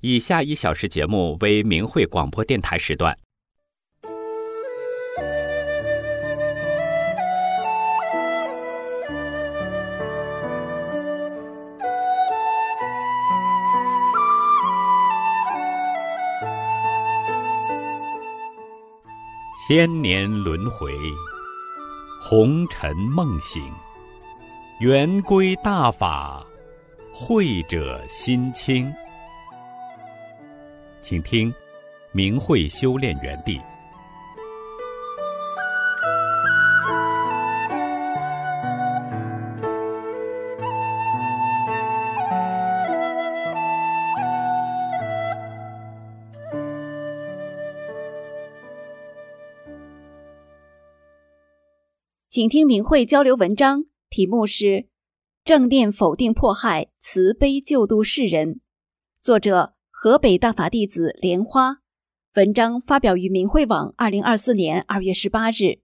以下1小时节目为明慧广播电台时段。千年轮回，红尘梦醒，圆规大法，慧者心清。请听明慧修炼园地。 请听明慧交流文章，题目是正念否定迫害，慈悲救度世人，作者河北大法弟子莲花，文章发表于明慧网2024年2月18日。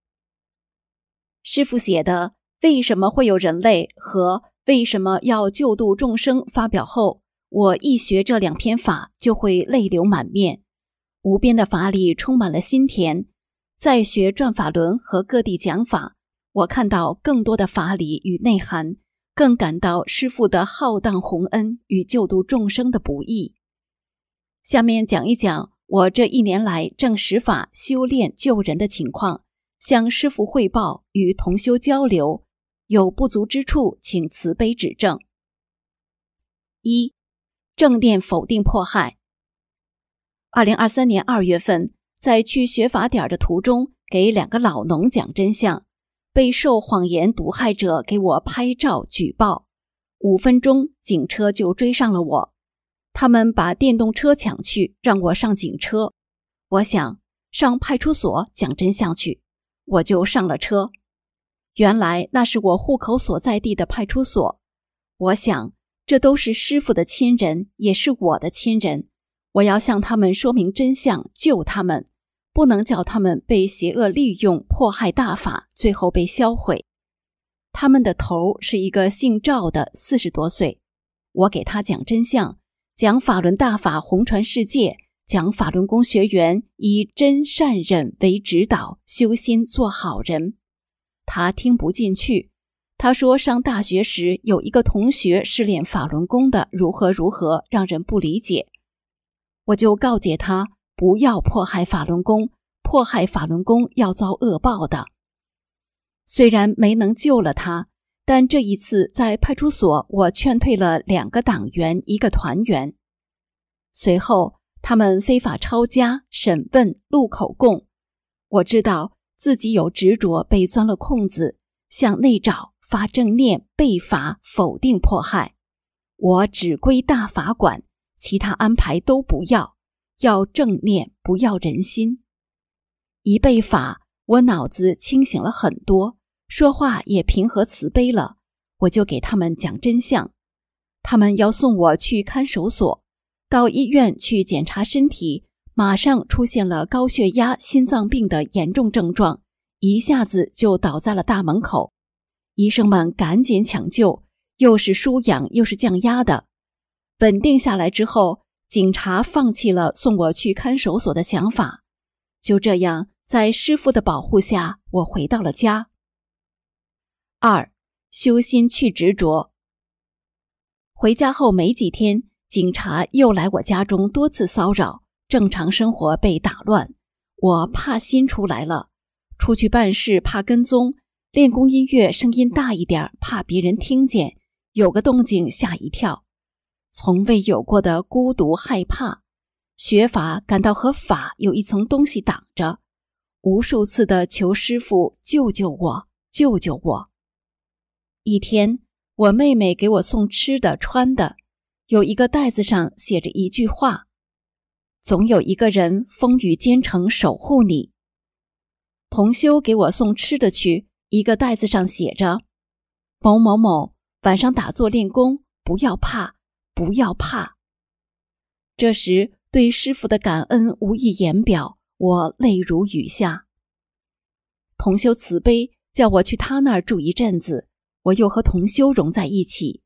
师父写的为什么会有人类和为什么要救度众生发表后，我一学这2篇法就会泪流满面，无边的法理充满了心田。在学转法轮和各地讲法，我看到更多的法理与内涵，更感到师父的浩荡宏恩与救度众生的不易。下面讲一讲我这1年来正实法修炼救人的情况，向师父汇报与同修交流，有不足之处请慈悲指正。1. 正念否定迫害。2023年2月份，在去学法点的途中，给2个老农讲真相，被受谎言毒害者给我拍照举报，5分钟警车就追上了我，他们把电动车抢去，让我上警车。我想上派出所讲真相去，我就上了车。原来那是我户口所在地的派出所，我想这都是师父的亲人，也是我的亲人，我要向他们说明真相，救他们，不能叫他们被邪恶利用，迫害大法，最后被销毁。他们的头是一个姓赵的40多岁，我给他讲真相，讲法轮大法红传世界，讲法轮功学员以真善忍为指导，修心做好人。他听不进去，他说上大学时有一个同学是练法轮功的，如何如何，让人不理解。我就告诫他不要迫害法轮功，迫害法轮功要遭恶报的。虽然没能救了他，但这一次在派出所，我劝退了2个党员1个团员。随后他们非法抄家、审问、录口供，我知道自己有执着被钻了空子，向内找，发正念，被罚否定迫害。我只归大法管，其他安排都不要，要正念，不要人心。一被法，我脑子清醒了很多，说话也平和慈悲了，我就给他们讲真相。他们要送我去看守所，到医院去检查身体，马上出现了高血压、心脏病的严重症状，一下子就倒在了大门口。医生们赶紧抢救，又是输氧又是降压的。稳定下来之后，警察放弃了送我去看守所的想法。就这样，在师父的保护下，我回到了家。2. 修心去执着。回家后没几天，警察又来我家中多次骚扰，正常生活被打乱，我怕心出来了。出去办事怕跟踪，练功音乐声音大一点，怕别人听见，有个动静吓一跳。从未有过的孤独害怕，学法感到和法有一层东西挡着，无数次的求师父救救我，救救我。一天，我妹妹给我送吃的穿的，有一个袋子上写着一句话：总有一个人风雨兼程守护你。同修给我送吃的去，一个袋子上写着：某某某，晚上打坐练功，不要怕，不要怕。这时对师父的感恩无以言表，我泪如雨下。同修慈悲，叫我去他那儿住一阵子，我又和同修融在一起。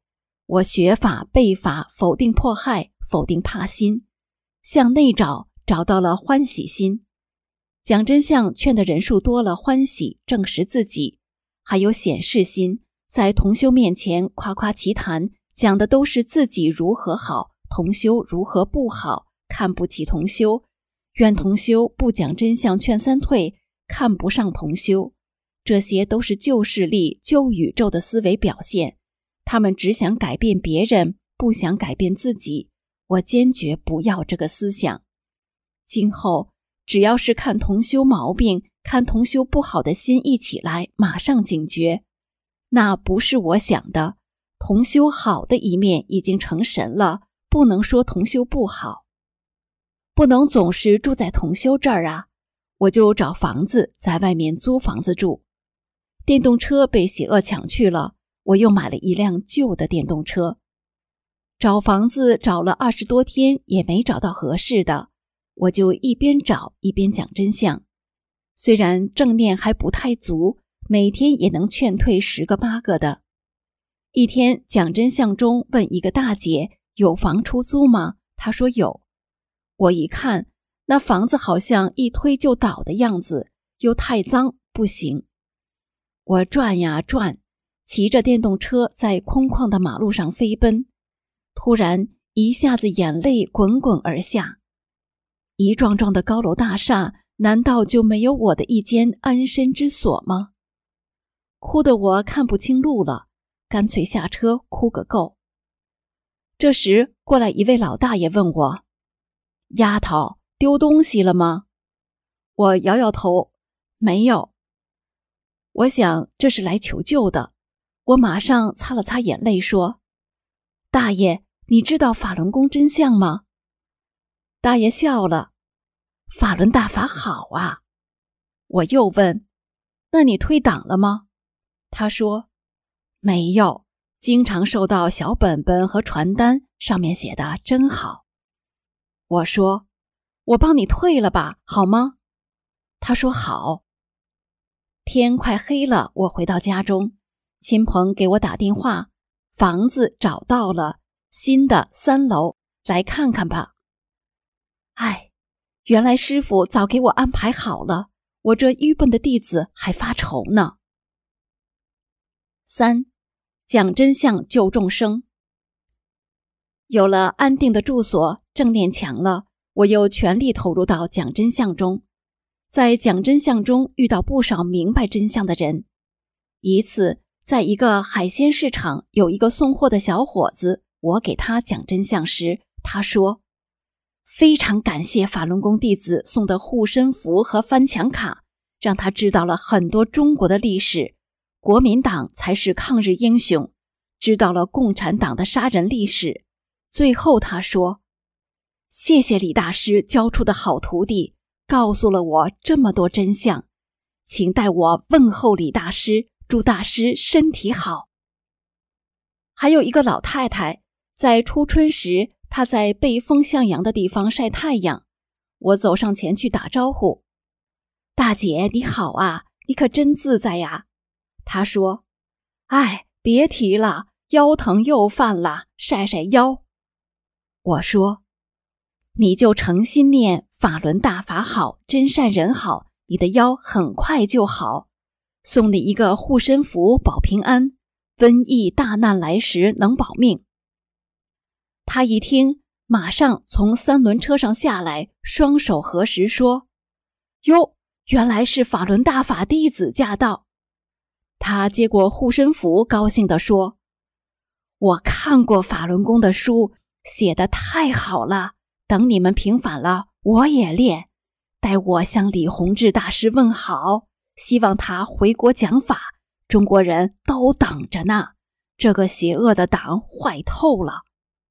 我学法背法，否定迫害，否定怕心，向内找，找到了欢喜心。讲真相劝的人数多了，欢喜证实自己，还有显示心，在同修面前夸夸其谈，讲的都是自己如何好，同修如何不好，看不起同修，怨同修不讲真相劝三退，看不上同修。这些都是旧势力、旧宇宙的思维表现，他们只想改变别人，不想改变自己。我坚决不要这个思想。今后只要是看同修毛病，看同修不好的心一起来，马上警觉。那不是我想的，同修好的一面已经成神了，不能说同修不好。不能总是住在同修这儿啊，我就找房子，在外面租房子住。电动车被邪恶抢去了，我又买了一辆旧的电动车。找房子找了20多天也没找到合适的，我就一边找一边讲真相。虽然正念还不太足，每天也能劝退10个8个的。一天讲真相中问一个大姐有房出租吗？她说有。我一看，那房子好像一推就倒的样子，又太脏，不行。我转呀转，骑着电动车在空旷的马路上飞奔，突然一下子眼泪滚滚而下。一幢幢的高楼大厦，难道就没有我的一间安身之所吗？哭得我看不清路了，干脆下车哭个够。这时过来一位老大爷问我：丫头，丢东西了吗？我摇摇头，没有。我想这是来求救的，我马上擦了擦眼泪说：大爷，你知道法轮功真相吗？大爷笑了：法轮大法好啊。我又问：那你退党了吗？他说：没有，经常收到小本本和传单，上面写的真好。我说：我帮你退了吧，好吗？他说好。天快黑了，我回到家中，亲朋给我打电话，房子找到了，新的3楼，来看看吧。哎，原来师父早给我安排好了，我这愚笨的弟子还发愁呢。3. 讲真相救众生。有了安定的住所，正念强了，我又全力投入到讲真相中。在讲真相中遇到不少明白真相的人。一次，在一个海鲜市场，有一个送货的小伙子，我给他讲真相时，他说：非常感谢法轮功弟子送的护身符和翻墙卡，让他知道了很多中国的历史，国民党才是抗日英雄，知道了共产党的杀人历史。最后他说：谢谢李大师教出的好徒弟，告诉了我这么多真相，请代我问候李大师，祝大师身体好。还有一个老太太，在初春时，她在背风向阳的地方晒太阳，我走上前去打招呼：大姐你好啊，你可真自在呀。她说：哎，别提了，腰疼又犯了，晒晒腰。我说：你就诚心念法轮大法好，真善人好，你的腰很快就好。送你一个护身符保平安，瘟疫大难来时能保命。他一听，马上从3轮车上下来，双手合十说：哟，原来是法轮大法弟子驾到。他接过护身符，高兴地说：我看过法轮功的书，写得太好了，等你们平反了，我也练，代我向李洪志大师问好，希望他回国讲法，中国人都等着呢，这个邪恶的党坏透了。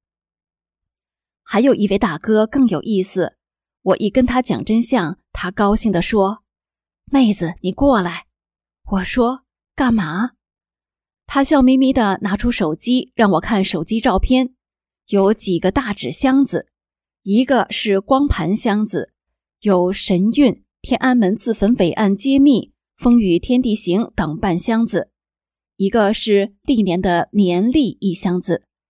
还有一位大哥更有意思，我一跟他讲真相，他高兴地说：妹子你过来。我说：干嘛？他笑眯眯地拿出手机让我看手机照片，有几个大纸箱子，一个是光盘箱子，有神韵、天安门自焚伟案揭秘、风雨天地行等半箱子，一个是历年的年历一箱子，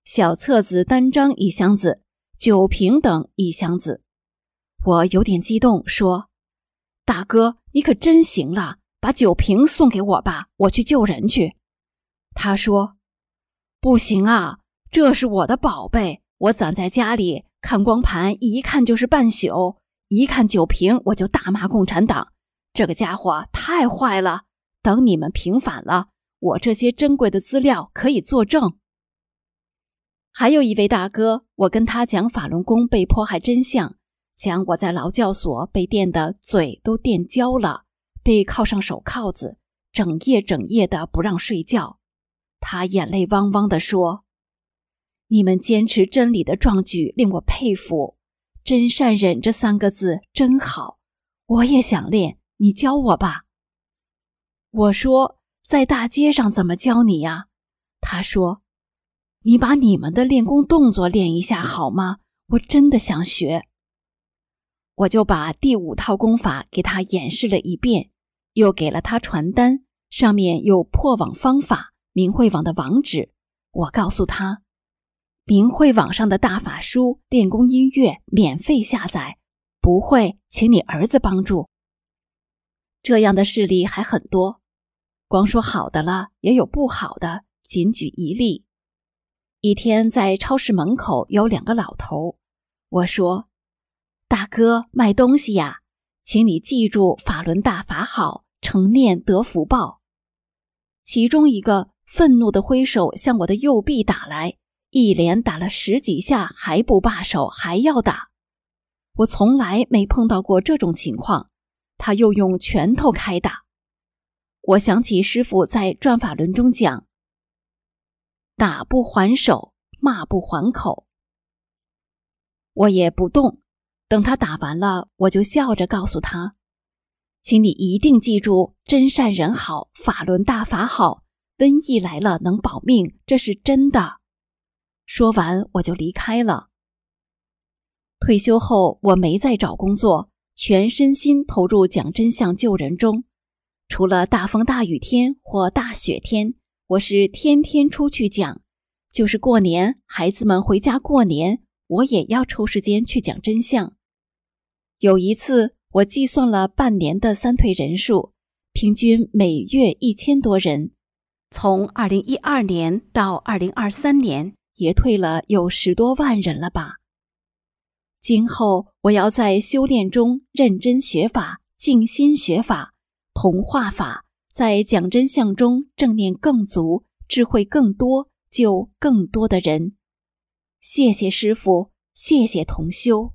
小册子单张1箱子，酒瓶等1箱子。我有点激动，说：大哥，你可真行了，把酒瓶送给我吧，我去救人去。他说：不行啊，这是我的宝贝，我攒在家里看光盘，一看就是半宿，一看酒瓶我就大骂共产党，这个家伙太坏了，等你们平反了，我这些珍贵的资料可以作证。还有一位大哥，我跟他讲法轮功被迫害真相，讲我在劳教所被电的嘴都电焦了，被铐上手铐子，整夜的不让睡觉。他眼泪汪汪地说：你们坚持真理的壮举令我佩服，真善忍这3个字真好，我也想练，你教我吧。我说：在大街上怎么教你呀？他说：你把你们的练功动作练一下好吗？我真的想学。我就把第5套功法给他演示了一遍，又给了他传单，上面有破网方法、明慧网的网址。我告诉他，明慧网上的大法书、练功音乐免费下载，不会请你儿子帮助。这样的事例还很多，光说好的了，也有不好的，仅举一例。一天在超市门口有2个老头，我说：大哥，卖东西呀，请你记住法轮大法好，成念得福报。其中一个愤怒地挥手向我的右臂打来，一连打了10几下还不罢手，还要打。我从来没碰到过这种情况，他又用拳头开打。我想起师父在转法轮中讲：打不还手，骂不还口。我也不动，等他打完了，我就笑着告诉他：请你一定记住，真善人好，法轮大法好，瘟疫来了能保命，这是真的。说完我就离开了。退休后我没再找工作，全身心投入讲真相救人中。除了大风大雨天或大雪天，我是天天出去讲，就是过年孩子们回家过年，我也要抽时间去讲真相。有一次我计算了半年的3退人数，平均每月1000多人，从2012年到2023年也退了有10多万人了吧。今后我要在修炼中认真学法，静心学法，同化法，在讲真相中正念更足，智慧更多，救更多的人。谢谢师父，谢谢同修。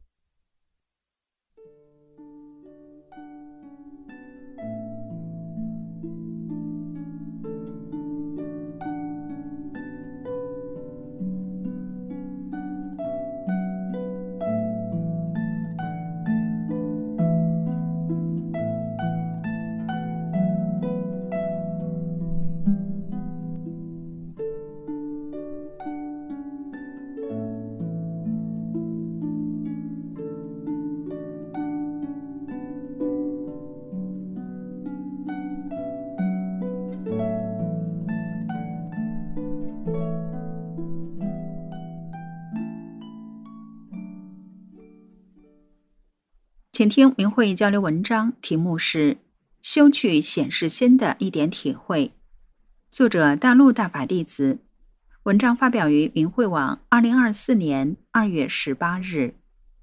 请听明慧交流文章，题目是修去显示心的一点体会，作者大陆大法弟子，文章发表于明慧网2024年2月18日。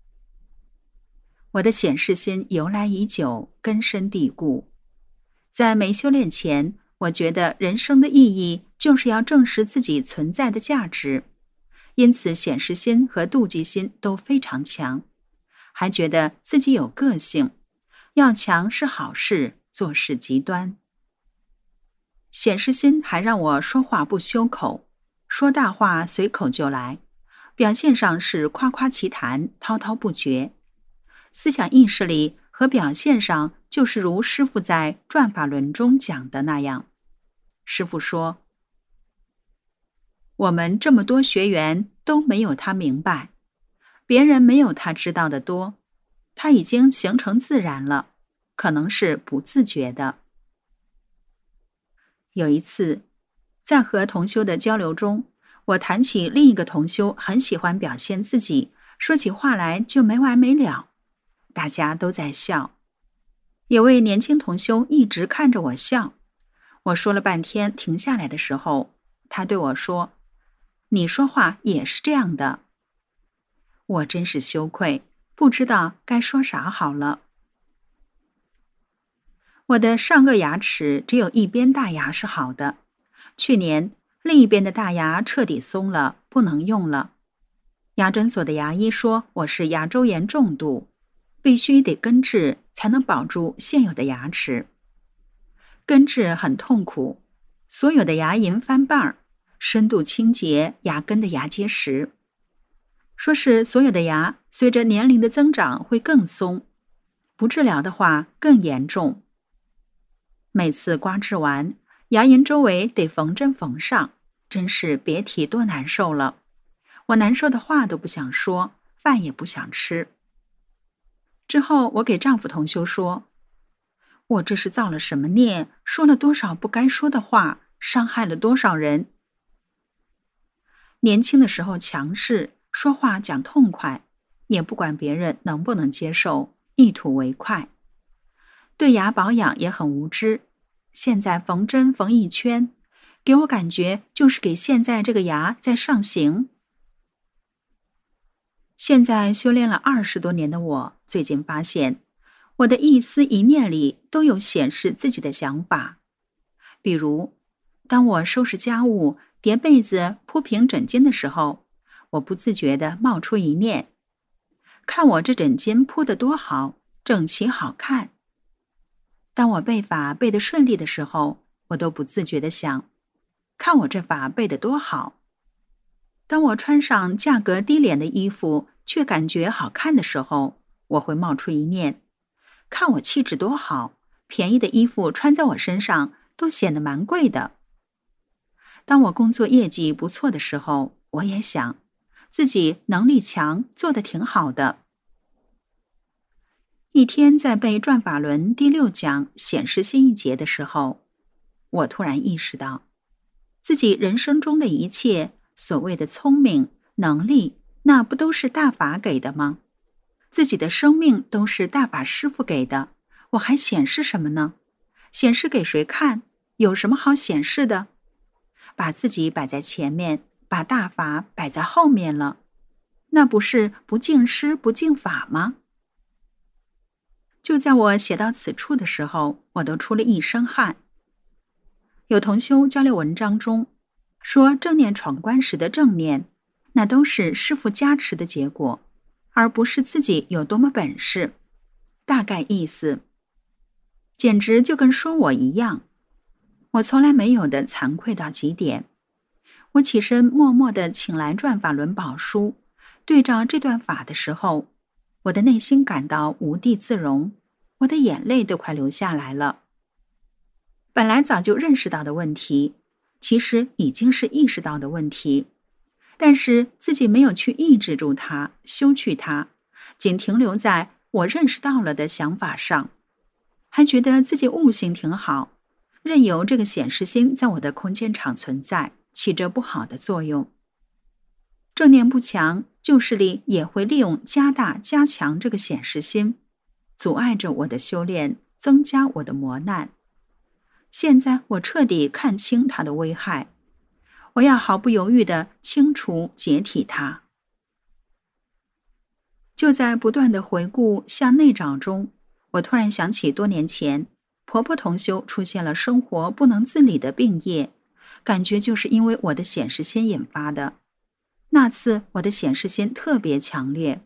我的显示心由来已久，根深蒂固。在没修炼前，我觉得人生的意义就是要证实自己存在的价值，因此显示心和妒忌心都非常强，还觉得自己有个性，要强是好事，做事极端。显示心还让我说话不修口，说大话随口就来，表现上是夸夸其谈，滔滔不绝，思想意识里和表现上就是如师父在转法轮中讲的那样。师父说，我们这么多学员都没有他明白，别人没有他知道的多，他已经形成自然了，可能是不自觉的。有一次，在和同修的交流中， 我谈起另一个同修很喜欢表现自己，说起话来就没完没了，大家都在笑。有位年轻同修一直看着我笑，我说了半天停下来的时候，他对我说：“你说话也是这样的。”我真是羞愧，不知道该说啥好了。我的上颚牙齿只有一边大牙是好的，去年另一边的大牙彻底松了，不能用了。牙诊所的牙医说我是牙周炎重度，必须得根治才能保住现有的牙齿。根治很痛苦，所有的牙龈翻瓣儿，深度清洁牙根的牙结石。说是所有的牙随着年龄的增长会更松，不治疗的话更严重。每次刮治完，牙龈周围得缝针缝上，真是别提多难受了。我难受的话都不想说，饭也不想吃。之后我给丈夫同修说，我这是造了什么孽，说了多少不该说的话，伤害了多少人。年轻的时候强势，说话讲痛快，也不管别人能不能接受，一吐为快。对牙保养也很无知，现在缝针缝一圈，给我感觉就是给现在这个牙在上刑。现在修炼了20多年的我，最近发现，我的一丝一念里都有显示自己的想法。比如，当我收拾家务、叠被子、铺平枕巾的时候，我不自觉地冒出一念：看我这枕巾铺得多好，整齐好看。当我背法背得顺利的时候，我都不自觉地想，看我这法背得多好。当我穿上价格低廉的衣服却感觉好看的时候，我会冒出一念，看我气质多好，便宜的衣服穿在我身上都显得蛮贵的。当我工作业绩不错的时候，我也想自己能力强，做得挺好的。一天在背转法轮第6讲显示心一节的时候，我突然意识到，自己人生中的一切所谓的聪明、能力，那不都是大法给的吗？自己的生命都是大法师父给的，我还显示什么呢？显示给谁看？有什么好显示的？把自己摆在前面，把大法摆在后面了，那不是不敬师不敬法吗？就在我写到此处的时候，我都出了一身汗。有同修交流文章中说，正念闯关时的正念，那都是师父加持的结果，而不是自己有多么本事。大概意思，简直就跟说我一样。我从来没有的惭愧到极点。我起身默默地请来转法轮宝书，对照这段法的时候，我的内心感到无地自容，我的眼泪都快流下来了。本来早就认识到的问题，其实已经是意识到的问题，但是自己没有去抑制住它，修去它，仅停留在我认识到了的想法上，还觉得自己悟性挺好，任由这个显示心在我的空间场存在，起着不好的作用。正念不强，旧势力也会利用加大加强这个显示心，阻碍着我的修炼，增加我的磨难。现在我彻底看清它的危害，我要毫不犹豫地清除解体它。就在不断的回顾向内找中，我突然想起多年前婆婆同修出现了生活不能自理的病业，感觉就是因为我的显示心引发的。那次我的显示心特别强烈。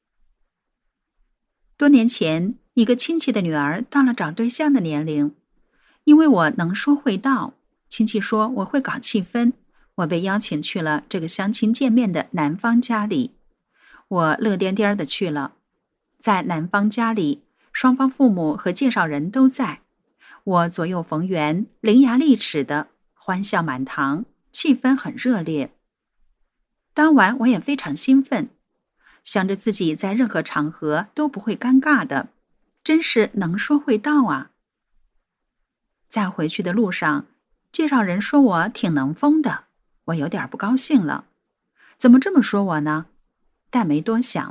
多年前，一个亲戚的女儿到了找对象的年龄，因为我能说会道，亲戚说我会搞气氛，我被邀请去了这个相亲见面的男方家里。我乐颠颠的去了，在男方家里，双方父母和介绍人都在，我左右逢源，伶牙俐齿的，欢笑满堂，气氛很热烈。当晚我也非常兴奋，想着自己在任何场合都不会尴尬的，真是能说会道啊。在回去的路上，介绍人说我挺能疯的， 我有点不高兴了。怎么这么说我呢？但没多想。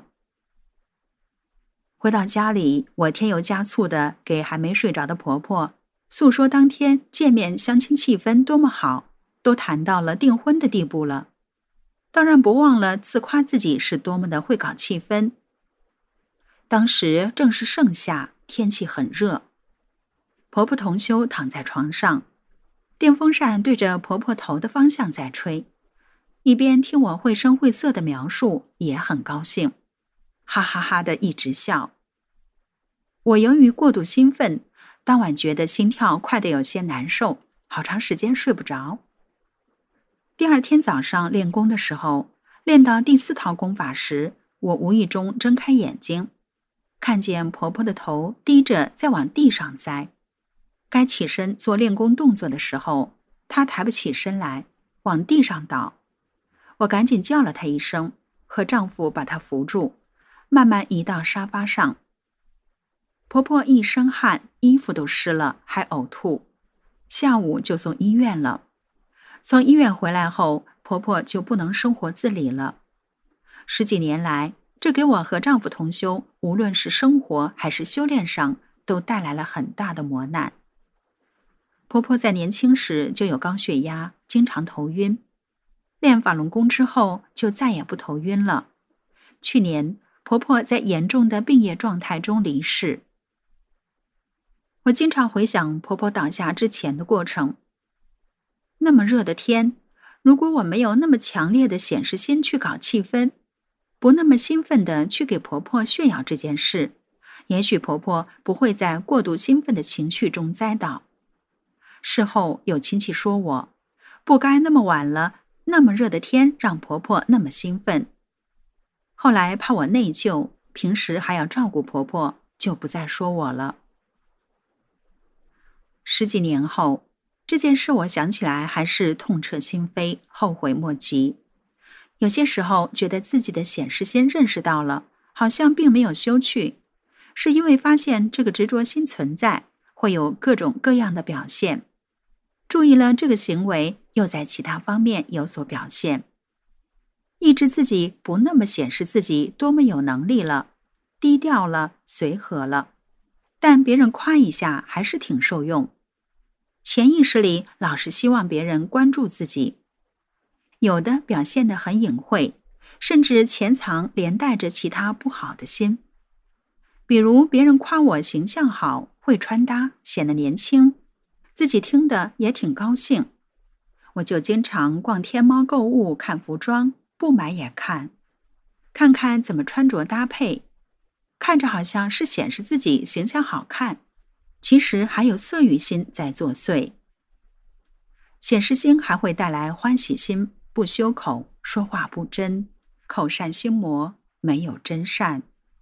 回到家里，我添油加醋地给还没睡着的婆婆诉说当天见面相亲气氛多么好，都谈到了订婚的地步了。当然不忘了自夸自己是多么的会搞气氛。当时正是盛夏，天气很热。婆婆同修躺在床上，电风扇对着婆婆头的方向在吹，一边听我绘声绘色的描述，也很高兴，哈哈哈的一直笑。我由于过度兴奋，当晚觉得心跳快得有些难受，好长时间睡不着。第二天早上练功的时候，练到第4套功法时，我无意中睁开眼睛，看见婆婆的头低着在往地上栽。该起身做练功动作的时候，她抬不起身来，往地上倒。我赶紧叫了她一声，和丈夫把她扶住，慢慢移到沙发上。婆婆一身汗，衣服都湿了，还呕吐。下午就送医院了。从医院回来后，婆婆就不能生活自理了。10几年来，这给我和丈夫同修，无论是生活还是修炼上，都带来了很大的磨难。婆婆在年轻时就有高血压，经常头晕。练法轮功之后，就再也不头晕了。去年，婆婆在严重的病业状态中离世。我经常回想婆婆倒下之前的过程。那么热的天，如果我没有那么强烈的显示心去搞气氛，不那么兴奋地去给婆婆炫耀这件事，也许婆婆不会在过度兴奋的情绪中栽倒。事后有亲戚说我，不该那么晚了，那么热的天让婆婆那么兴奋。后来怕我内疚，平时还要照顾婆婆，就不再说我了。10几年后，这件事我想起来还是痛彻心扉，后悔莫及。有些时候觉得自己的显示心认识到了，好像并没有修去，是因为发现这个执着心存在，会有各种各样的表现。注意了这个行为，又在其他方面有所表现。抑制自己不那么显示自己多么有能力了，低调了，随和了，但别人夸一下还是挺受用。潜意识里老是希望别人关注自己，有的表现得很隐晦，甚至潜藏连带着其他不好的心。比如别人夸我形象好，会穿搭，显得年轻，自己听得也挺高兴。我就经常逛天猫购物，看服装，不买也看，看看怎么穿着搭配，看着好像是显示自己形象好看，其实还有色欲心在作祟。显示心还会带来欢喜心，不修口，说话不真，口善心魔，没有真善。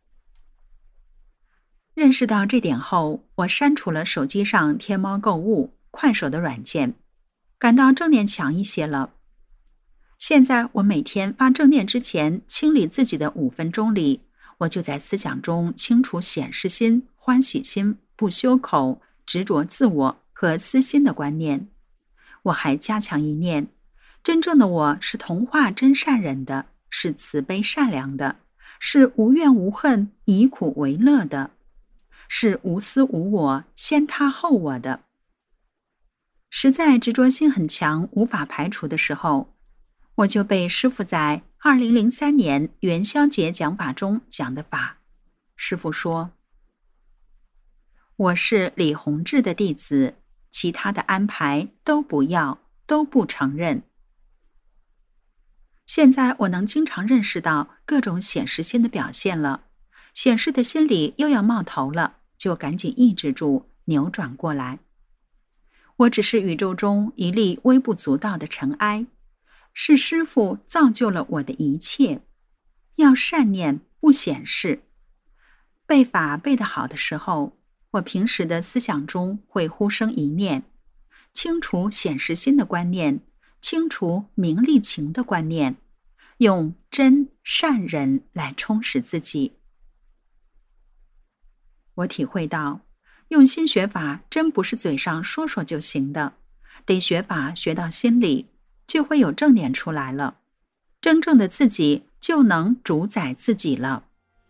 认识到这点后，我删除了手机上天猫购物、快手的软件，感到正念强一些了。现在我每天发正念之前清理自己的5分钟里，我就在思想中清除显示心、欢喜心、不修口、执着自我和私心的观念。我还加强一念，真正的我是童话真善忍的，是慈悲善良的，是无怨无恨、以苦为乐的，是无私无我、先他后我的。实在执着心很强，无法排除的时候，我就被师父在2003年元宵节讲法中讲的法。师父说，我是李洪志的弟子，其他的安排都不要，都不承认。现在我能经常认识到各种显示心的表现了，显示的心理又要冒头了，就赶紧抑制住，扭转过来。我只是宇宙中一粒微不足道的尘埃，是师父造就了我的一切。要善念，不显示。背法背得好的时候，我平时的思想中会忽生一念，清除显示心的观念，清除名利情的观念，用真善人来充实自己。我体会到，用心学法真不是嘴上说说就行的，得学法学到心里， 就会有正念出来了，真正的自己就能主宰自己了。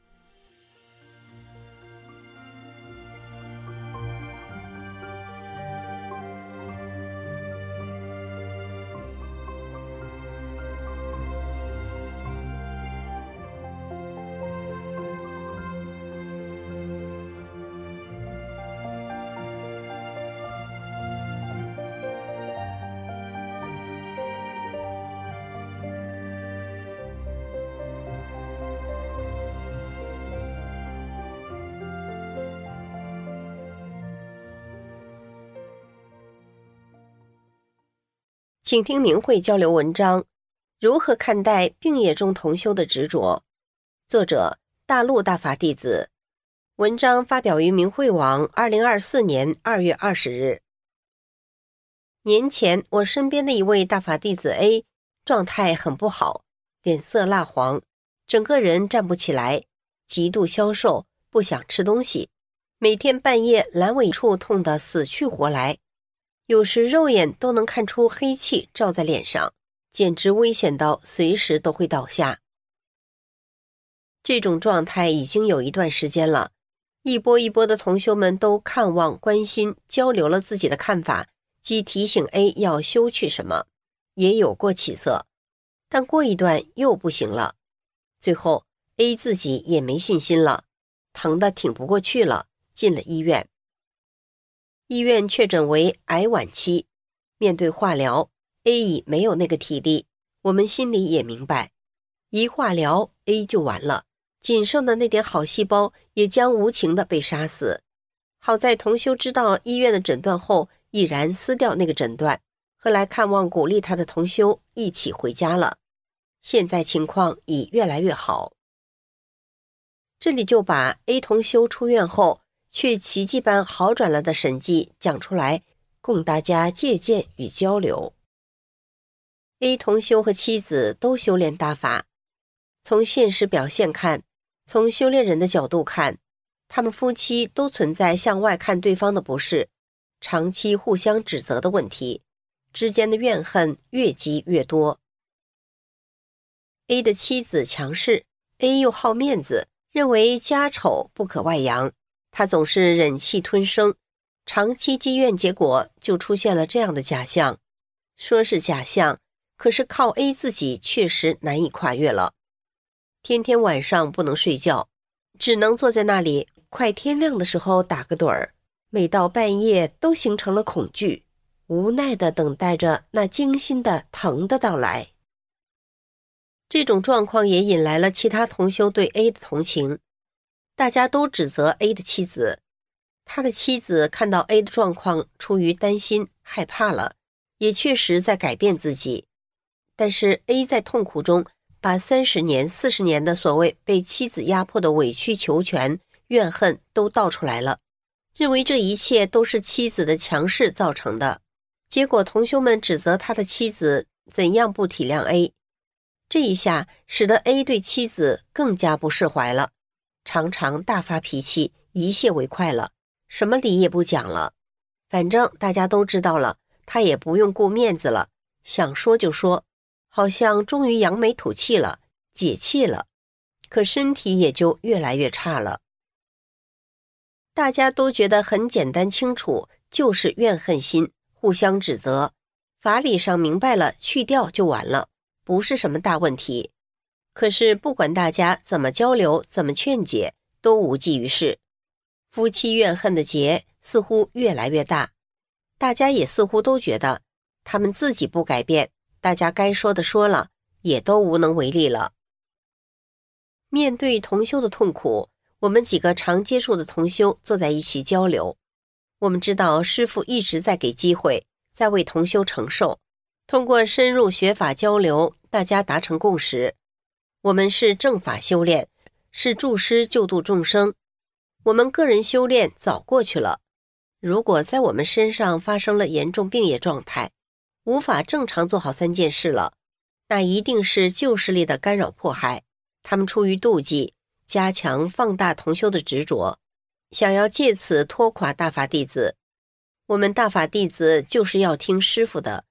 请听明慧交流文章：如何看待病业中同修的执着？作者：大陆大法弟子。文章发表于明慧网2024年2月20日。年前，我身边的一位大法弟子 A 状态很不好，脸色蜡黄，整个人站不起来，极度消瘦，不想吃东西，每天半夜阑尾处痛得死去活来，有时肉眼都能看出黑气照在脸上，简直危险到随时都会倒下。这种状态已经有一段时间了，一波一波的同修们都看望、关心、交流了自己的看法，即提醒 A 要修去什么，也有过起色，但过一段又不行了。最后 A 自己也没信心了，疼得挺不过去了，进了医院。医院确诊为癌晚期，面对化疗 A 已没有那个体力，我们心里也明白，一化疗 A 就完了，仅剩的那点好细胞也将无情地被杀死。好在同修知道医院的诊断后，毅然撕掉那个诊断，和来看望鼓励他的同修一起回家了。现在情况已越来越好。这里就把 A 同修出院后却奇迹般好转了的神迹讲出来，供大家借鉴与交流。A 同修和妻子都修炼大法，从现实表现看，从修炼人的角度看，他们夫妻都存在向外看对方的不是，长期互相指责的问题，之间的怨恨越积越多。A 的妻子强势， A 又好面子，认为家丑不可外扬，他总是忍气吞声，长期积怨，结果就出现了这样的假象。说是假象，可是靠 A 自己确实难以跨越了。天天晚上不能睡觉，只能坐在那里，快天亮的时候打个盹儿，每到半夜都形成了恐惧，无奈地等待着那惊心的疼的到来。这种状况也引来了其他同修对 A 的同情，大家都指责 A 的妻子。他的妻子看到 A 的状况，出于担心害怕了，也确实在改变自己。但是 A 在痛苦中把30年40年的所谓被妻子压迫的委曲求全怨恨都倒出来了，认为这一切都是妻子的强势造成的。结果同修们指责他的妻子怎样不体谅 A， 这一下使得 A 对妻子更加不释怀了，常常大发脾气，一泻为快了，什么理也不讲了，反正大家都知道了，他也不用顾面子了，想说就说，好像终于扬眉吐气了，解气了，可身体也就越来越差了。大家都觉得很简单清楚，就是怨恨心，互相指责，法理上明白了，去掉就完了，不是什么大问题。可是不管大家怎么交流，怎么劝解，都无济于事。夫妻怨恨的结似乎越来越大，大家也似乎都觉得他们自己不改变，大家该说的说了，也都无能为力了。面对同修的痛苦，我们几个常接触的同修坐在一起交流，我们知道师父一直在给机会，在为同修承受。通过深入学法交流，大家达成共识，我们是正法修炼，是助师救度众生。我们个人修炼早过去了，如果在我们身上发生了严重病业状态，无法正常做好3件事了，那一定是旧势力的干扰迫害，他们出于妒忌，加强放大同修的执着，想要借此拖垮大法弟子。我们大法弟子就是要听师父的，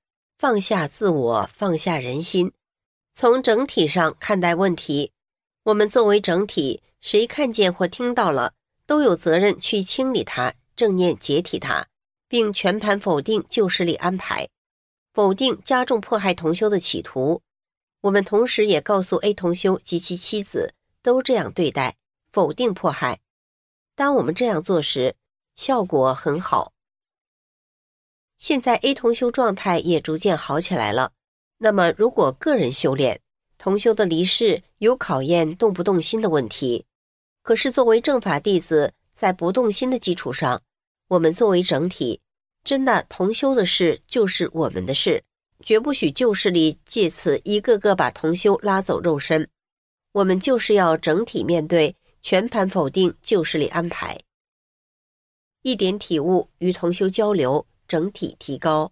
放下自我，放下人心，从整体上看待问题。我们作为整体，谁看见或听到了，都有责任去清理它，正念解体它，并全盘否定旧势力安排，否定加重迫害同修的企图。我们同时也告诉 A 同修及其妻子都这样对待，否定迫害。当我们这样做时，效果很好。现在 A 同修状态也逐渐好起来了。那么如果个人修炼，同修的离世有考验动不动心的问题。可是作为正法弟子，在不动心的基础上，我们作为整体，真的同修的事就是我们的事，绝不许旧势力借此一个个把同修拉走肉身。我们就是要整体面对，全盘否定旧势力安排。一点体悟与同修交流，整体提高。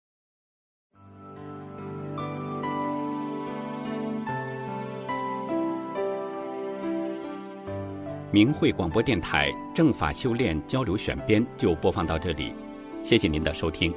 明慧广播电台正法修炼交流选编就播放到这里，谢谢您的收听。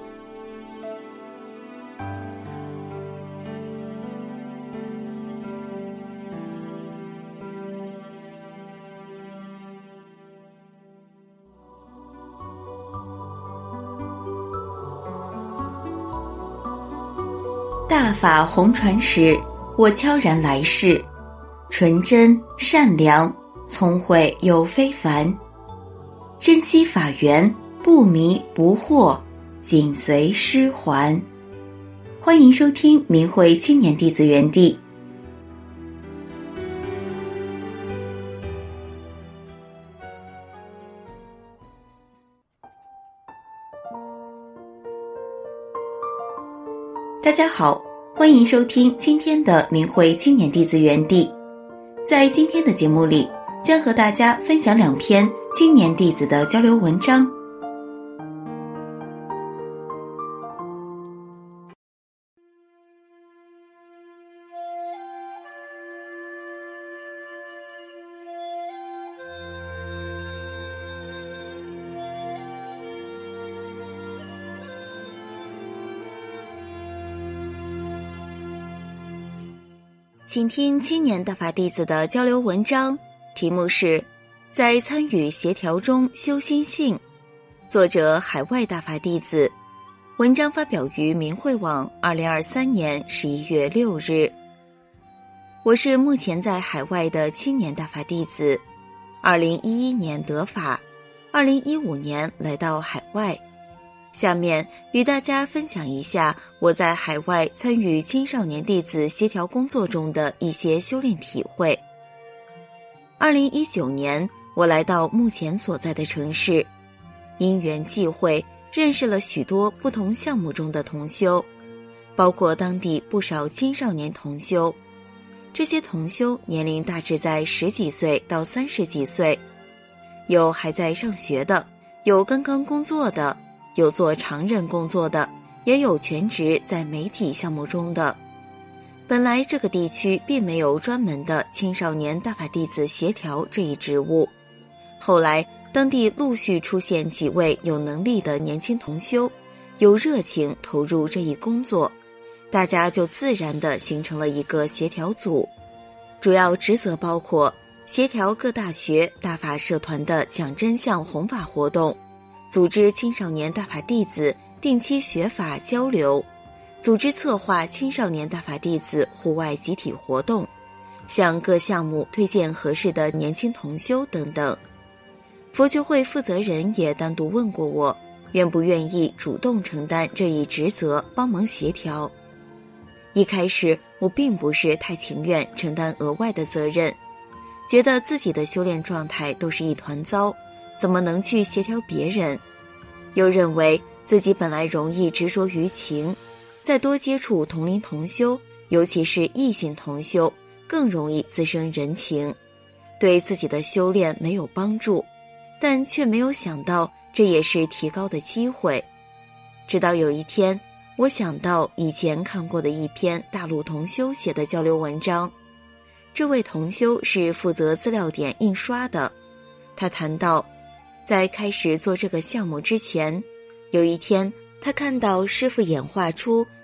大法红传时，我悄然来世，纯真善良，聪慧又非凡，珍惜法缘，不迷不惑，紧随师还。欢迎收听明慧青年弟子园地。大家好，欢迎收听今天的明慧青年弟子园地。在今天的节目里，将和大家分享2篇青年弟子的交流文章。请听青年大法弟子的交流文章，题目是在参与协调中修心性，作者海外大法弟子，文章发表于明慧网2023年11月6日。我是目前在海外的青年大法弟子，2011年得法，2015年来到海外。下面与大家分享一下我在海外参与青少年弟子协调工作中的一些修炼体会。2019年，我来到目前所在的城市，因缘际会认识了许多不同项目中的同修，包括当地不少青少年同修。这些同修年龄大致在10几岁到30几岁，有还在上学的，有刚刚工作的，有做常任工作的，也有全职在媒体项目中的。本来这个地区并没有专门的青少年大法弟子协调这一职务，后来当地陆续出现几位有能力的年轻同修，有热情投入这一工作，大家就自然地形成了一个协调组，主要职责包括协调各大学大法社团的讲真相弘法活动，组织青少年大法弟子定期学法交流，组织策划青少年大法弟子户外集体活动，向各项目推荐合适的年轻同修等等。佛学会负责人也单独问过我，愿不愿意主动承担这一职责，帮忙协调。一开始我并不是太情愿承担额外的责任，觉得自己的修炼状态都是一团糟，怎么能去协调别人？又认为自己本来容易执着于情，再多接触同龄同修，尤其是异性同修，更容易滋生人情，对自己的修炼没有帮助，但却没有想到这也是提高的机会。直到有一天，我想到以前看过的一篇大陆同修写的交流文章，这位同修是负责资料点印刷的。他谈到，在开始做这个项目之前，有一天他看到师父演化出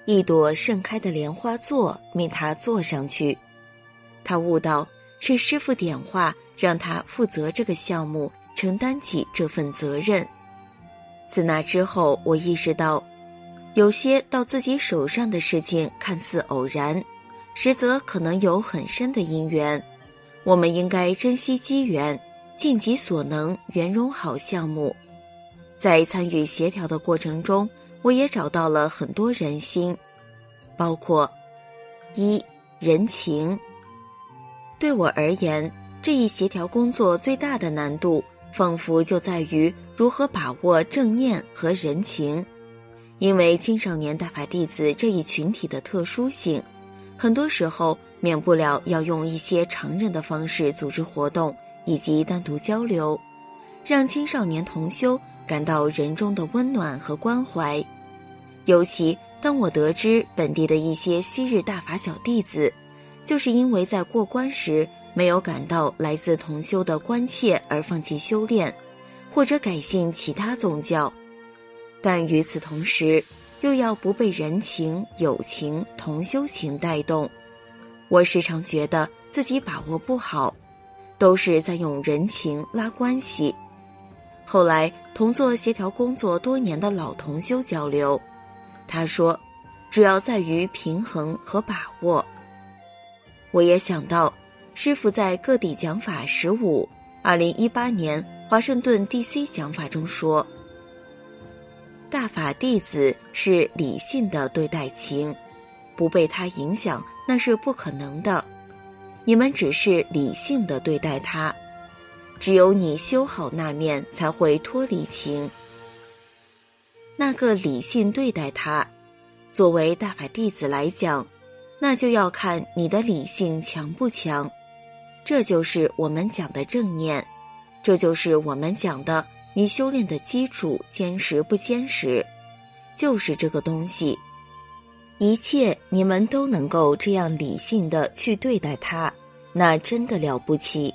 一朵盛开的莲花座命他坐上去。他悟到是师父点化，让他负责这个项目，承担起这份责任。自那之后，我意识到，有些到自己手上的事情看似偶然，实则可能有很深的因缘。我们应该珍惜机缘，尽己所能圆融好项目。在参与协调的过程中，我也找到了很多人心，包括一、人情。对我而言，这一协调工作最大的难度，仿佛就在于如何把握正念和人情。因为青少年大法弟子这一群体的特殊性，很多时候免不了要用一些常人的方式组织活动以及单独交流，让青少年同修感到人中的温暖和关怀。尤其当我得知本地的一些昔日大法小弟子，就是因为在过关时没有感到来自同修的关切而放弃修炼，或者改信其他宗教。但与此同时，又要不被人情、友情、同修情带动。我时常觉得自己把握不好，都是在用人情拉关系。后来同做协调工作多年的老同修交流，他说，主要在于平衡和把握。我也想到，师父在各地讲法15 2018年华盛顿 DC 讲法中说，大法弟子是理性的对待情，不被它影响那是不可能的。你们只是理性的对待它，只有你修好那面才会脱离情。那个理性对待它，作为大法弟子来讲，那就要看你的理性强不强。这就是我们讲的正念，这就是我们讲的你修炼的基础坚实不坚实，就是这个东西。一切你们都能够这样理性的去对待它，那真的了不起。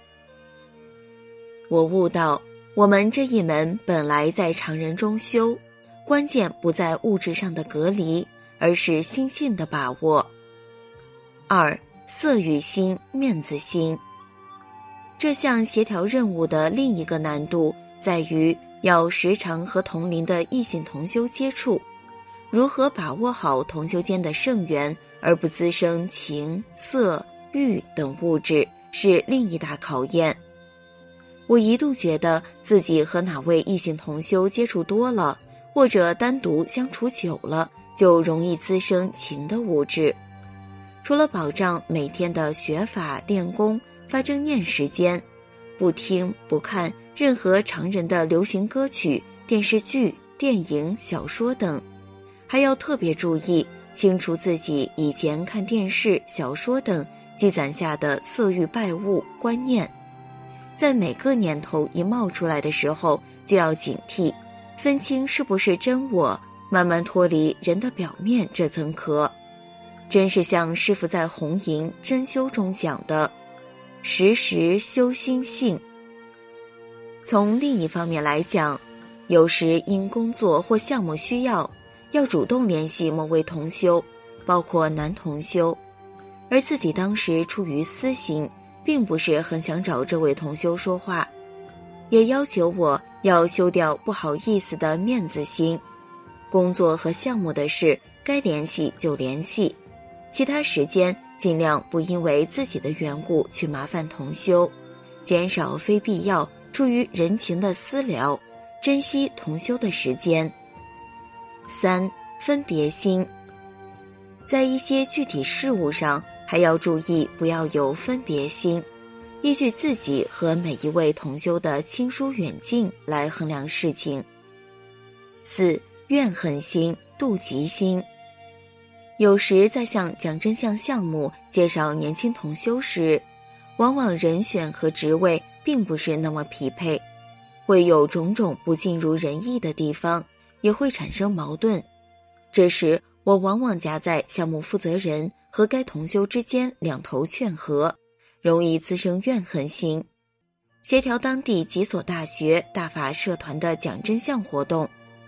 我悟到，我们这一门本来在常人中修，关键不在物质上的隔离，而是心性的把握。2、色欲心、面子心。这项协调任务的另一个难度在于要时常和同龄的异性同修接触，如何把握好同修间的圣缘，而不滋生情、色、欲等物质，是另一大考验。我一度觉得自己和哪位异性同修接触多了，或者单独相处久了，就容易滋生情的物质。除了保障每天的学法、练功、发正念时间，不听不看任何常人的流行歌曲、电视剧、电影、小说等，还要特别注意清除自己以前看电视、小说等积攒下的色欲败物观念。在每个念头一冒出来的时候，就要警惕，分清是不是真我，慢慢脱离人的表面这层壳。真是像师父在红营真修中讲的，时时修心性。从另一方面来讲，有时因工作或项目需要主动联系某位同修，包括男同修，而自己当时出于私心，并不是很想找这位同修说话，也要求我要修掉不好意思的面子心。工作和项目的事该联系就联系，其他时间尽量不因为自己的缘故去麻烦同修，减少非必要出于人情的私聊，珍惜同修的时间。3、分别心。在一些具体事物上，还要注意不要有分别心，依据自己和每一位同修的亲疏远近来衡量事情。4、怨恨心、妒忌心。有时在向讲真相项目介绍年轻同修时，往往人选和职位并不是那么匹配，会有种种不尽如人意的地方，也会产生矛盾。这时我往往夹在项目负责人和该同修之间两头劝和，容易滋生怨恨心。协调当地几所大学大法社团的讲真相活动，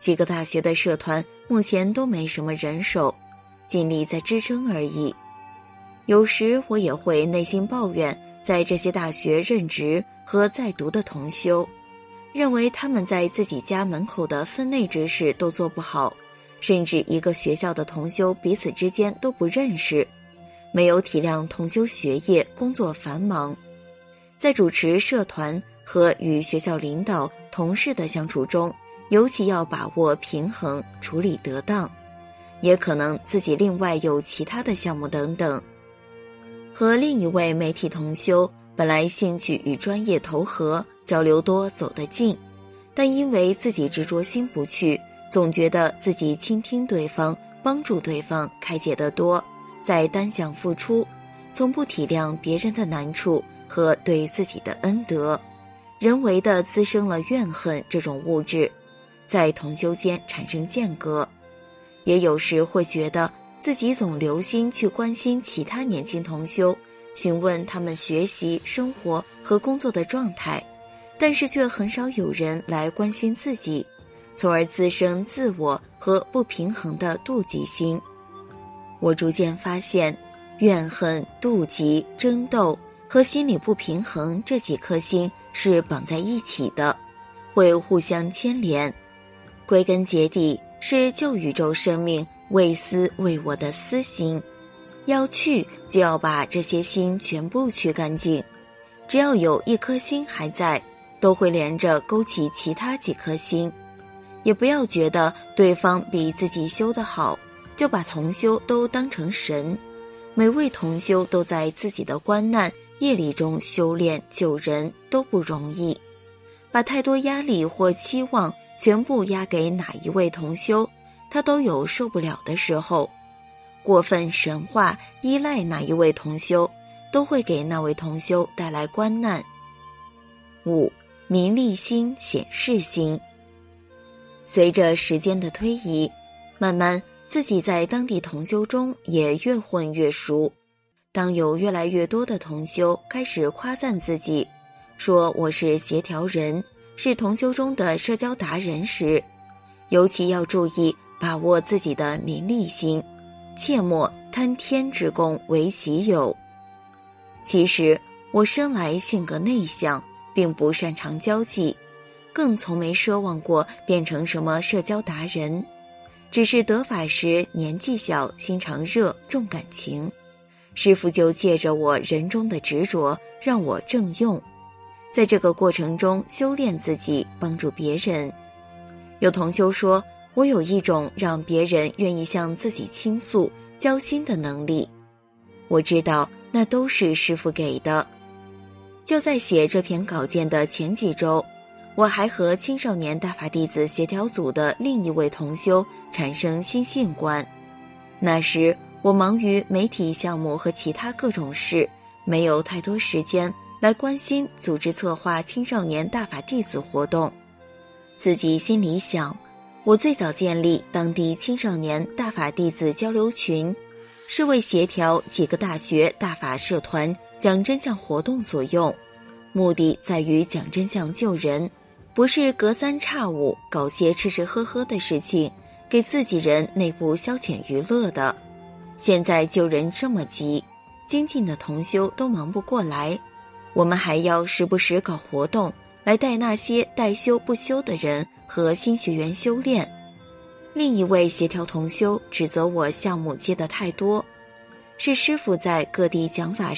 几个大学的社团目前都没什么人手，尽力在支撑而已。有时我也会内心抱怨在这些大学任职和在读的同修，认为他们在自己家门口的分内之事都做不好，甚至一个学校的同修彼此之间都不认识，没有体谅同修学业工作繁忙。在主持社团和与学校领导同事的相处中，尤其要把握平衡，处理得当，也可能自己另外有其他的项目等等。和另一位媒体同修本来兴趣与专业投合，交流多，走得近，但因为自己执着心不去，总觉得自己倾听对方，帮助对方，开解得多，在单向付出，从不体谅别人的难处和对自己的恩德，人为地滋生了怨恨这种物质，在同修间产生间隔。也有时会觉得自己总留心去关心其他年轻同修，询问他们学习、生活和工作的状态，但是却很少有人来关心自己，从而滋生自我和不平衡的妒忌心。我逐渐发现，怨恨、妒忌、争斗和心理不平衡这几颗心是绑在一起的，会互相牵连。归根结底是旧宇宙生命为私为我的私心，要去就要把这些心全部去干净，只要有一颗心还在，都会连着勾起其他几颗心。也不要觉得对方比自己修得好，就把同修都当成神。每位同修都在自己的关难业力中修炼救人，都不容易。把太多压力或期望全部压给哪一位同修，他都有受不了的时候。过分神化依赖哪一位同修，都会给那位同修带来关难。5. 名利心、显示心。随着时间的推移，慢慢自己在当地同修中也越混越熟。当有越来越多的同修开始夸赞自己，说我是协调人，是同修中的社交达人时，尤其要注意把握自己的名利心，切莫贪天之功为己有。其实我生来性格内向，并不擅长交际，更从没奢望过变成什么社交达人，只是得法时年纪小，心肠热，重感情，师父就借着我人中的执着让我正用，在这个过程中修炼自己，帮助别人。有同修说，我有一种让别人愿意向自己倾诉交心的能力，我知道那都是师父给的。就在写这篇稿件的前几周，我还和青少年大法弟子协调组的另一位同修产生心性观。那时我忙于媒体项目和其他各种事，没有太多时间来关心组织策划青少年大法弟子活动。自己心里想，我最早建立当地青少年大法弟子交流群，是为协调几个大学大法社团讲真相活动所用，目的在于讲真相救人，不是隔三差五搞些吃吃喝喝的事情，给自己人内部消遣娱乐的。现在救人这么急，精进的同修都忙不过来，我们还要时不时搞活动来带那些待修不修的人和新学员修炼。另一位协调同修指责我项目接得太多，是师父在各地讲法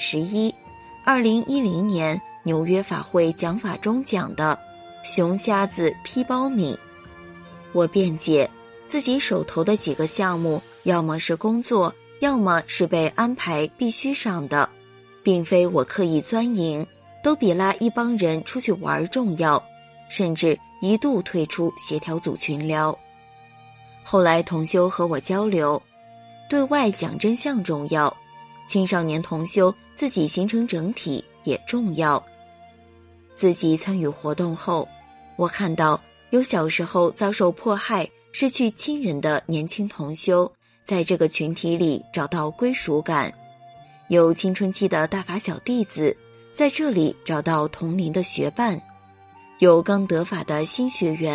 112010年纽约法会讲法中讲的熊瞎子劈苞米。我辩解，自己手头的几个项目要么是工作，要么是被安排必须上的，并非我刻意钻营，都比拉一帮人出去玩重要，甚至一度退出协调组群聊。后来同修和我交流，对外讲真相重要，青少年同修自己形成整体也重要。自己参与活动后，我看到有小时候遭受迫害、失去亲人的年轻同修在这个群体里找到归属感，有青春期的大法小弟子在这里找到同龄的学伴，有刚得法的新学员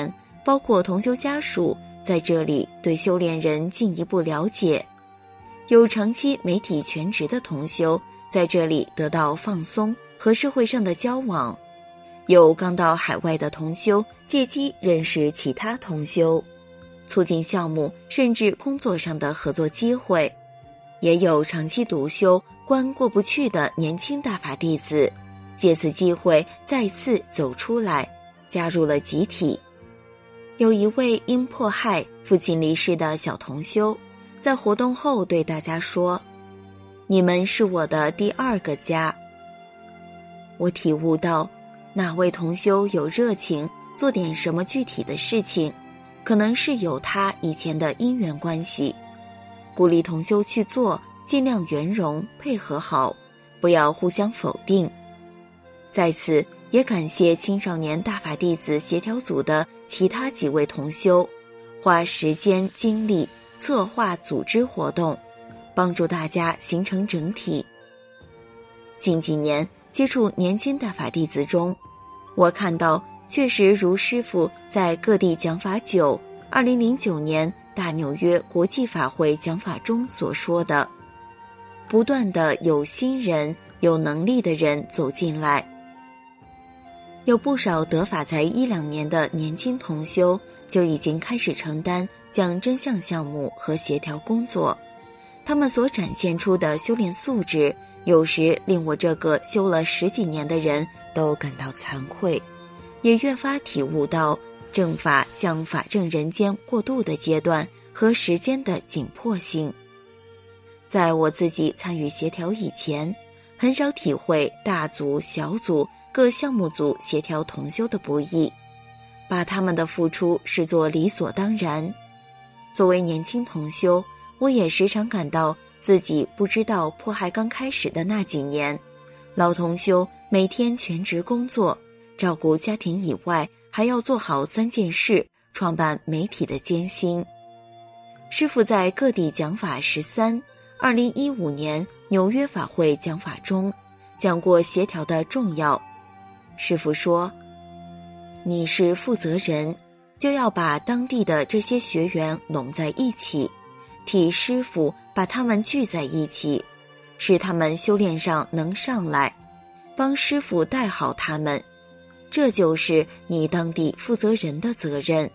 包括同修家属，在这里对修炼人进一步了解。有长期媒体全职的同修，在这里得到放松和社会上的交往。有刚到海外的同修，借机认识其他同修，促进项目甚至工作上的合作机会。也有长期独修关过不去的年轻大法弟子，借此机会再次走出来，加入了集体。有一位因迫害父亲离世的小同修，在活动后对大家说：“你们是我的第二个家。”我体悟到，哪位同修有热情做点什么具体的事情，可能是有他以前的因缘关系。鼓励同修去做，尽量圆融配合好，不要互相否定。在此也感谢青少年大法弟子协调组的其他几位同修，花时间精力策划组织活动，帮助大家形成整体。近几年接触年轻大法弟子中，我看到确实如师父在各地讲法9 2009年大纽约国际法会讲法中所说的，不断的有新人有能力的人走进来。有不少得法才1-2年的年轻同修就已经开始承担讲真相项目和协调工作，他们所展现出的修炼素质，有时令我这个修了10几年的人都感到惭愧，也越发体悟到正法向法正人间过渡的阶段和时间的紧迫性。在我自己参与协调以前，很少体会大组、小组、各项目组协调同修的不易，把他们的付出视作理所当然。作为年轻同修，我也时常感到自己不知道迫害刚开始的那几年，老同修每天全职工作，照顾家庭以外还要做好3件事，创办媒体的艰辛。师父在各地讲法13 2015年纽约法会讲法中讲过协调的重要。师父说，你是负责人，就要把当地的这些学员拢在一起，替师父把他们聚在一起，使他们修炼上能上来，帮师父带好他们，这就是你当地负责人的责任。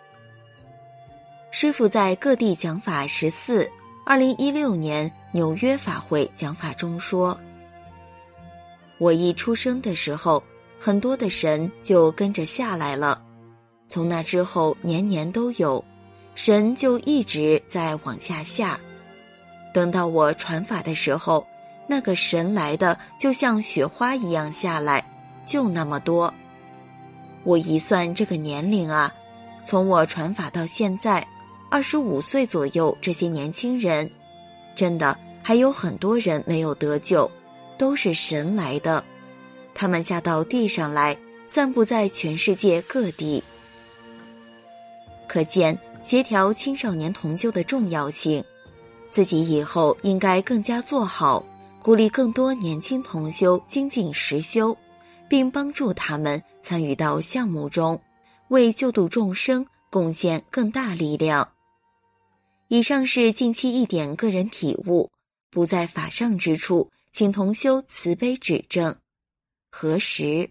师父在各地讲法14 2016年纽约法会讲法中说，我一出生的时候，很多的神就跟着下来了，从那之后年年都有，神就一直在往下下。等到我传法的时候，那个神来的就像雪花一样下来，就那么多。我一算这个年龄啊，从我传法到现在25岁左右，这些年轻人真的还有很多人没有得救，都是神来的，他们下到地上来，散布在全世界各地。可见协调青少年同修的重要性，自己以后应该更加做好，鼓励更多年轻同修精进实修，并帮助他们参与到项目中，为救度众生贡献更大力量。以上是近期一点个人体悟，不在法上之处，请同修慈悲指正。何时？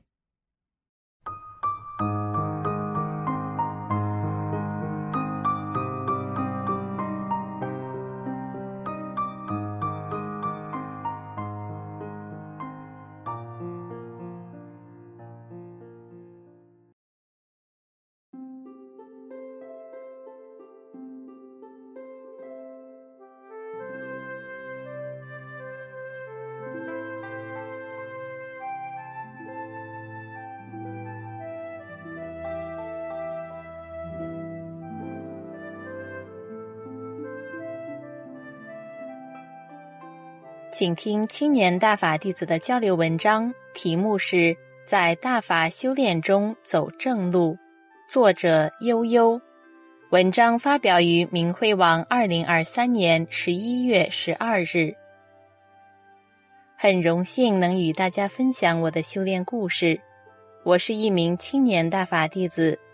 请听青年大法弟子的交流文章，题目是在大法修炼中走正路，作者悠悠。文章发表于明慧网2023年11月12日。很荣幸能与大家分享我的修炼故事。我是一名青年大法弟子，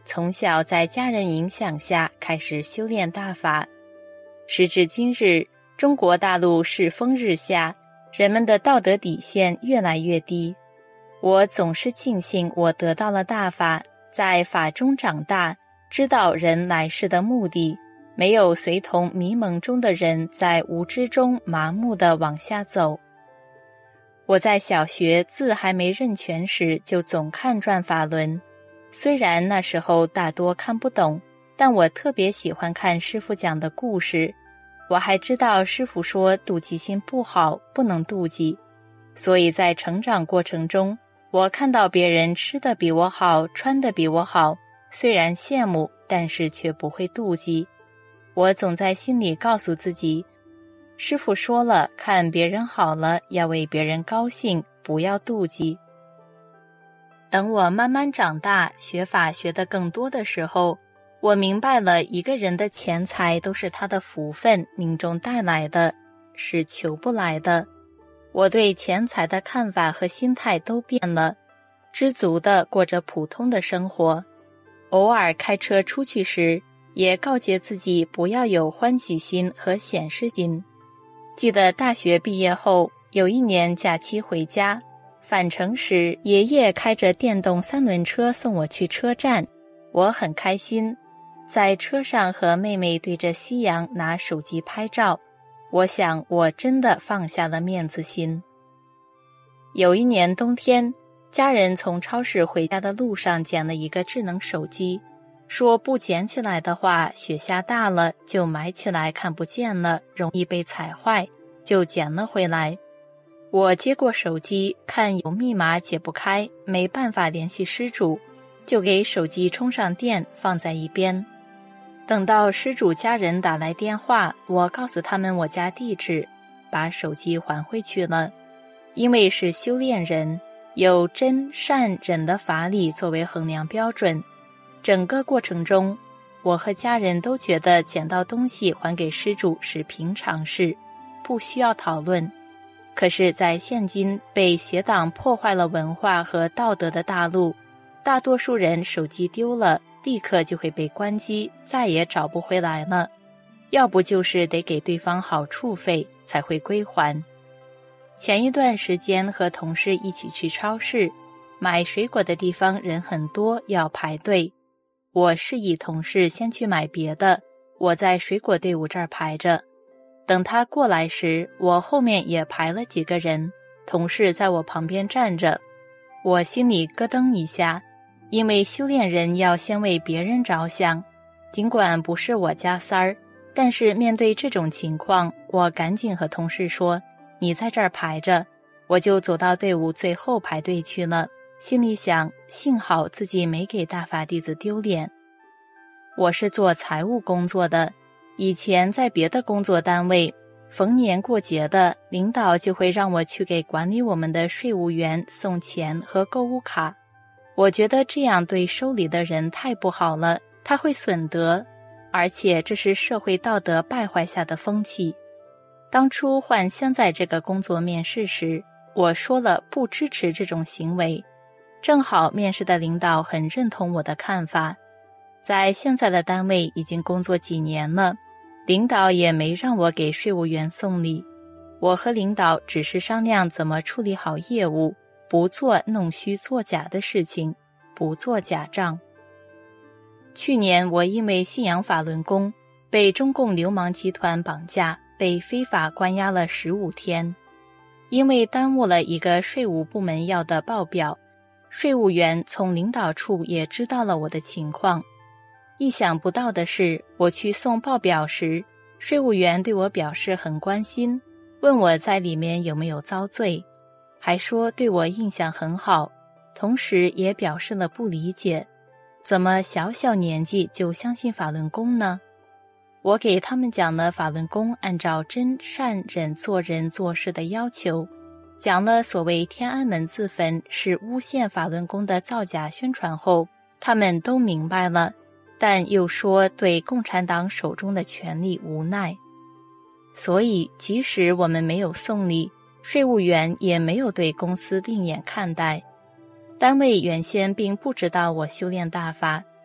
从小在家人影响下开始修炼大法。时至今日，中国大陆世风日下，人们的道德底线越来越低。我总是庆幸我得到了大法，在法中长大，知道人来世的目的，没有随同迷蒙中的人在无知中麻木地往下走。我在小学字还没认全时就总看转法轮，虽然那时候大多看不懂，但我特别喜欢看师父讲的故事。我还知道师父说妒忌心不好，不能妒忌，所以在成长过程中，我看到别人吃得比我好，穿得比我好，虽然羡慕，但是却不会妒忌。我总在心里告诉自己，师父说了，看别人好了，要为别人高兴，不要妒忌。等我慢慢长大，学法学得更多的时候，我明白了一个人的钱财都是他的福分命中带来的，是求不来的。我对钱财的看法和心态都变了，知足地过着普通的生活。偶尔开车出去时，也告诫自己不要有欢喜心和显示心。记得大学毕业后，有一年假期回家，返程时爷爷开着电动3轮车送我去车站，我很开心，在车上和妹妹对着夕阳拿手机拍照，我想我真的放下了面子心。有一年冬天，家人从超市回家的路上捡了一个智能手机，说不捡起来的话，雪下大了就埋起来看不见了，容易被踩坏，就捡了回来。我接过手机，看有密码解不开，没办法联系失主，就给手机充上电，放在一边。等到失主家人打来电话，我告诉他们我家地址，把手机还回去了。因为是修炼人，有真善忍的法理作为衡量标准，整个过程中，我和家人都觉得捡到东西还给失主是平常事，不需要讨论。可是在现今被邪党破坏了文化和道德的大陆，大多数人手机丢了，立刻就会被关机，再也找不回来了，要不就是得给对方好处费才会归还。前一段时间和同事一起去超市，买水果的地方人很多，要排队。我示意同事先去买别的，我在水果队伍这儿排着。等他过来时，我后面也排了几个人，同事在我旁边站着。我心里咯噔一下，因为修炼人要先为别人着想，尽管不是我家三儿，但是面对这种情况，我赶紧和同事说，你在这儿排着，我就走到队伍最后排队去了，心里想，幸好自己没给大法弟子丢脸。我是做财务工作的，以前在别的工作单位，逢年过节的，领导就会让我去给管理我们的税务员送钱和购物卡。我觉得这样对收礼的人太不好了，他会损德，而且这是社会道德败坏下的风气。当初换现在这个工作面试时，我说了不支持这种行为，正好面试的领导很认同我的看法。在现在的单位已经工作几年了，领导也没让我给税务员送礼，我和领导只是商量怎么处理好业务，不做弄虚作假的事情，不做假账。去年我因为信仰法轮功，被中共流氓集团绑架，被非法关押了15天。因为耽误了一个税务部门要的报表，税务员从领导处也知道了我的情况。意想不到的是，我去送报表时，税务员对我表示很关心，问我在里面有没有遭罪，还说对我印象很好，同时也表示了不理解，怎么小小年纪就相信法轮功呢？我给他们讲了法轮功按照真善忍做人做事的要求，讲了所谓天安门自焚是诬陷法轮功的造假宣传后，他们都明白了，但又说对共产党手中的权力无奈。所以即使我们没有送礼，税务员也没有对公司另眼看待。单位原先并不知道我修炼大法，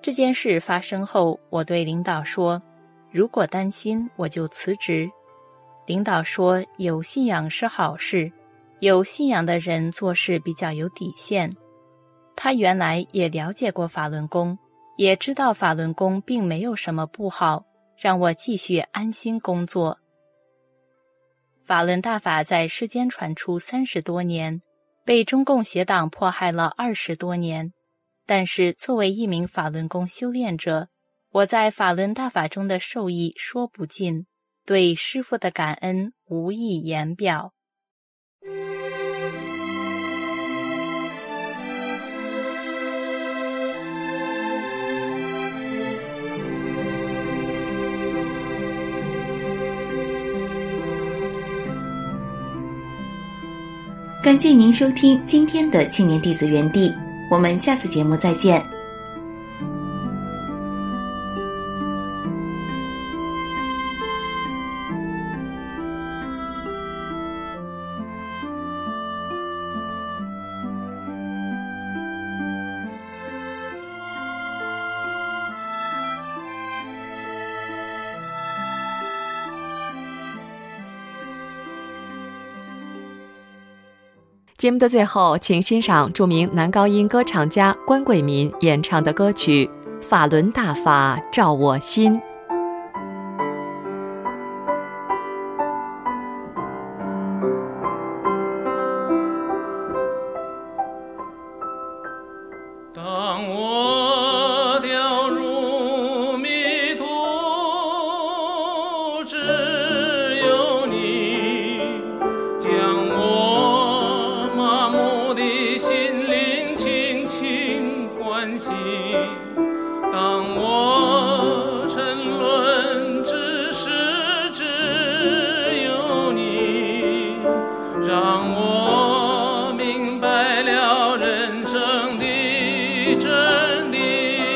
这件事发生后，我对领导说，如果担心我就辞职。领导说，有信仰是好事，有信仰的人做事比较有底线。他原来也了解过法轮功，也知道法轮功并没有什么不好，让我继续安心工作。法轮大法在世间传出30多年，被中共邪党迫害了20多年。但是作为一名法轮功修炼者，我在法轮大法中的受益说不尽，对师父的感恩无以言表。 感谢您收听今天的青年弟子园地，我们下次节目再见。 节目的最后，请欣赏著名男高音歌唱家关贵民演唱的歌曲《法轮大法照我心》。 当我掉入迷途，只有你将我麻木的心灵轻轻唤醒。当我沉沦之时，只有你让我明白了人生的真理。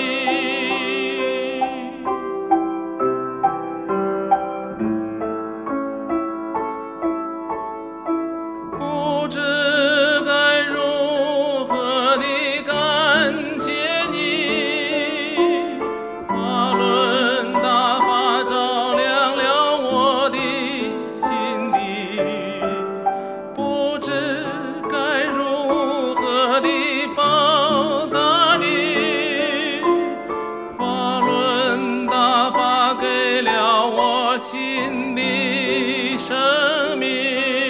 不知该如何地感谢你，法轮大法照亮了我的心底。不知该如何地报答你，法轮大法给了我新的生命。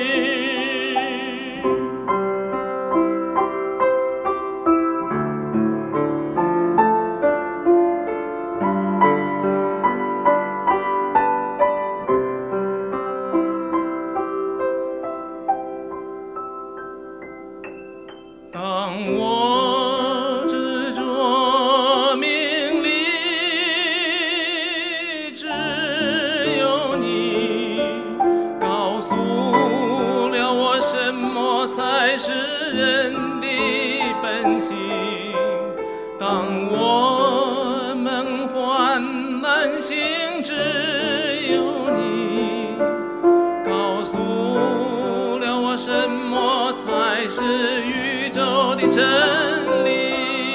当我执着名利，只有你告诉了我什么才是人的本性。当我梦幻难醒，只有你告诉了我什么才是宇宙的真理。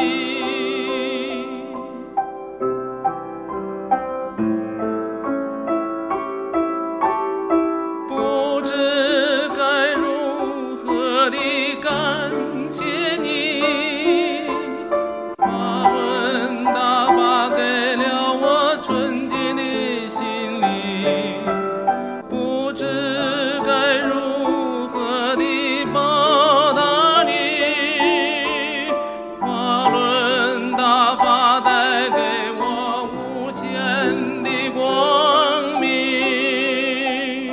不知该如何地感谢你，法轮大法给了我纯洁的心灵。不知该如何地报答你，法轮大法带给我无限的光明。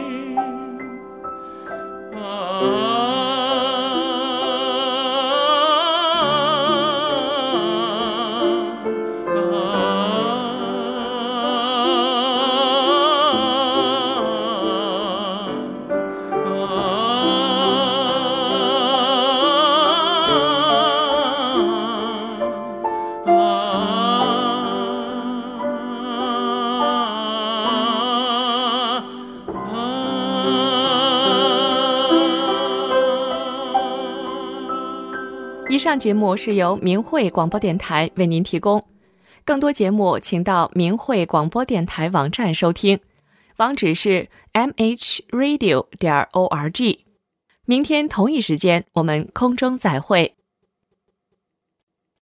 以上节目是由明慧广播电台为您提供。 更多节目请到明慧广播电台网站收听，网址是 mhradio.org。明天同一时间我们空中再会。